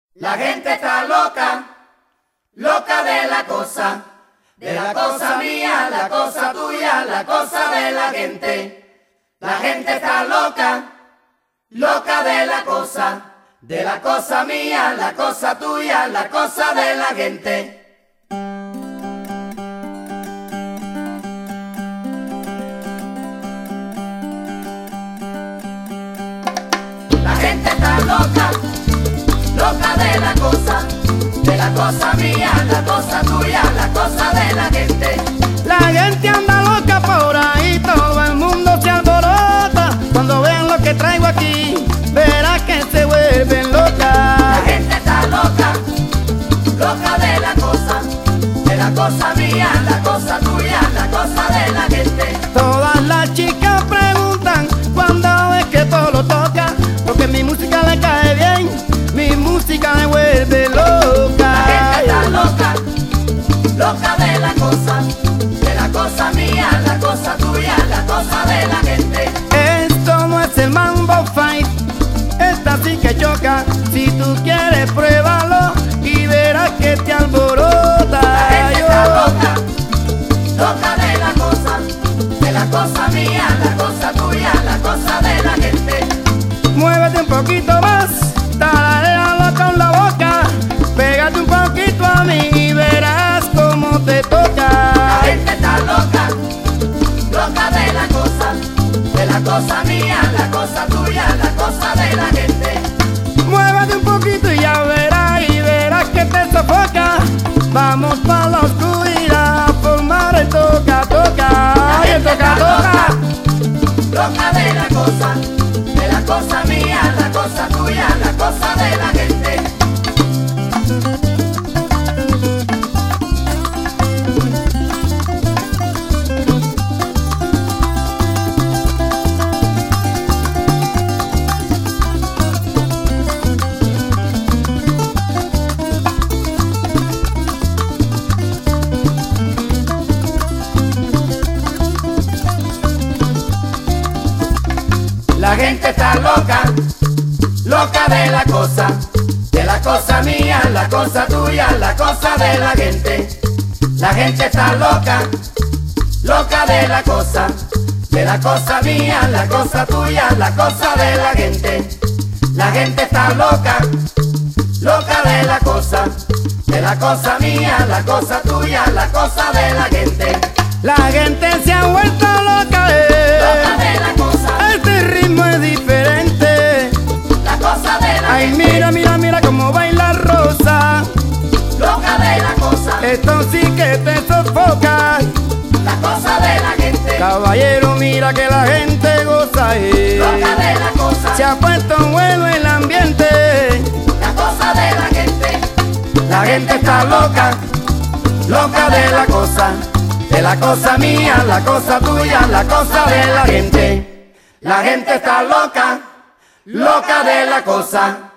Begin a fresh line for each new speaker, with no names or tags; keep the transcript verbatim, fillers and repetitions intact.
La gente está loca, loca de la cosa, de la cosa mía, la cosa tuya, la cosa de la gente. La gente está loca, loca de la cosa, de la cosa mía, la cosa tuya, la cosa de la gente. La gente está loca, loca de la cosa, de la cosa mía, la cosa tuya, la cosa de la gente.
La gente anda loca por ahí, todo el mundo se alborota. Cuando vean lo que traigo aquí, verás que se vuelven locas.
La gente está loca, loca de la cosa, de la cosa mía, la cosa tuya, la cosa de la gente.
Todas las chicas preguntan cuando es que todo lo toca, porque mi música le cae bien, mi música me vuelve loca.
La gente está loca, loca de la cosa, de la cosa mía, la cosa tuya, la cosa de la gente.
Esto no es el Mambo Fight, esta sí que choca. Si tú quieres pruébalo y verás que te alborota.
La gente está loca, loca de la cosa, de la cosa mía, la cosa tuya, la cosa de la gente.
Muévete un poquito más, tararéalo con la boca, pégate un poquito a mí y verás cómo te toca.
La gente está loca, loca de la cosa, de la cosa mía, la cosa tuya, la cosa de la gente.
Muévete un poquito y ya verás, y verás que te sofoca. Vamos pa' la oscuridad a formar el toca, toca.
La
Ay, el
gente
toca,
está
toca.
loca, loca de la cosa, de la cosa mía, la cosa tuya, la cosa de la gente. La gente está loca, loca de la cosa, de la cosa mía, la cosa tuya, la cosa de la gente. La gente está loca, loca de la cosa, de la cosa mía, la cosa tuya, la cosa de la gente. La gente está loca, loca de la cosa, de la cosa mía, la cosa tuya, la cosa de la gente.
La gente se ha vuelto loca, eh.
Loca de la cosa,
Este ritmo es diferente.
la cosa de la
Ay,
gente.
mira, mira, mira cómo baila Rosa.
Loca de la cosa,
Esto sí que te sofoca.
la cosa de la gente.
Caballero, mira que la gente goza, eh.
Loca de la cosa,
Se ha puesto bueno el ambiente.
la cosa de la gente.
La gente está loca, loca de la cosa, de la cosa mía, la cosa tuya, la cosa de la gente.
La gente está loca, loca de la cosa,